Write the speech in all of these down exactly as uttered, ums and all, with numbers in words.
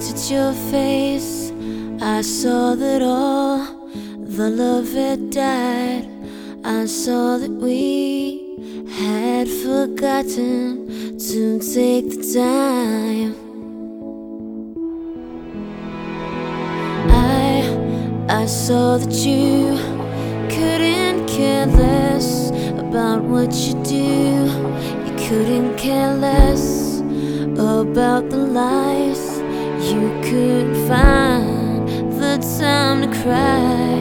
looked at your face, I saw that all the love had died. I saw that we had forgotten to take the time. I, I saw that you couldn't care less about what you do. You couldn't care less about the lies. You couldn't find the time to cry.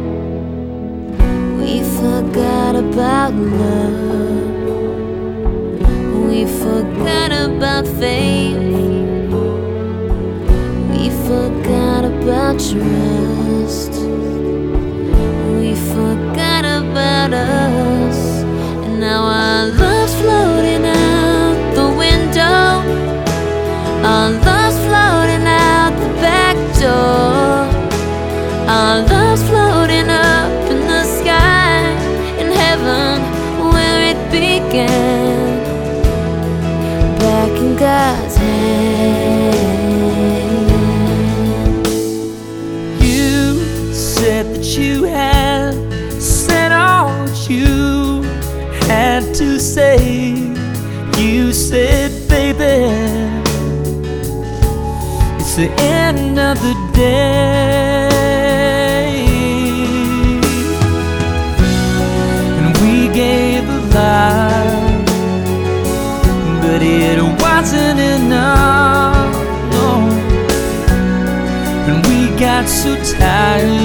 We forgot about love. We forgot about faith. We forgot about trust. We forgot about us. And now our love's floating out the window. Our love's floating out the back door. Our love's floating up in the sky, in heaven where it began, back in God's hands. You said that you had said all that you had to say. You said, baby, it's the end of the day. And we gave a lie, but it wasn't enough, no. And we got so tired